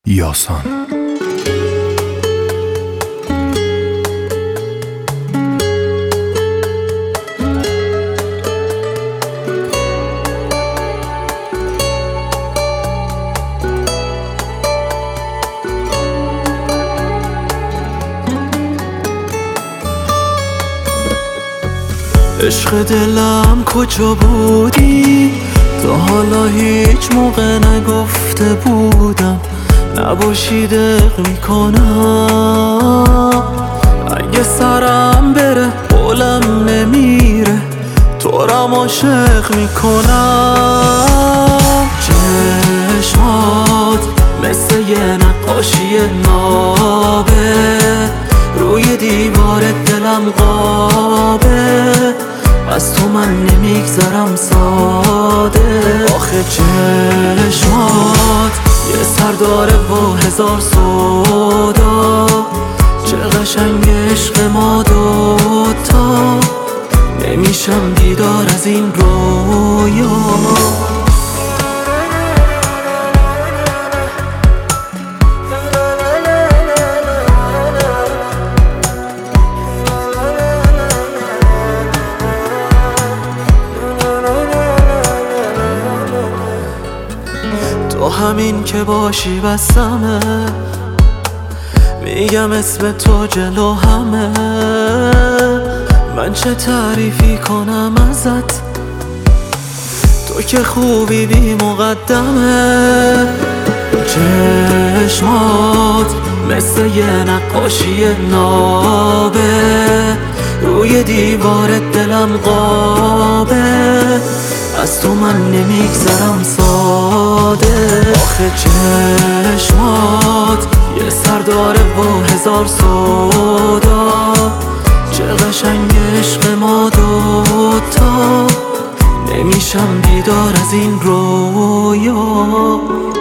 یاسان. عشق دلم کجا بودی؟ تا حالا هیچ موقع نگفته بودم نباشی دق میکنم. اگه سرم بره قولم نمیره تو رم عاشق میکنم. چشمات مثل یه نقاشی نابه روی دیوار دلم قابه، از تو من نمیگذرم ساده. آخه چشمات یه سر داره و هزار سودا، چه قشنگ عشق ما دوتا، نمیشم بیدار از این رویا. تو همین که باشی بسمه، میگم اسم تو جلو همه. من چه تعریفی کنم ازت، تو که خوبی بی مقدمه. چشمات مثل یه نقاشی نابه روی دیوار دلم قابه، از تو من نمیگذرم ساده. آخه چشمات یه سر داره و هزار سودا، چه قشنگ عشق ما دوتا، نمیشم بیدار از این رویا.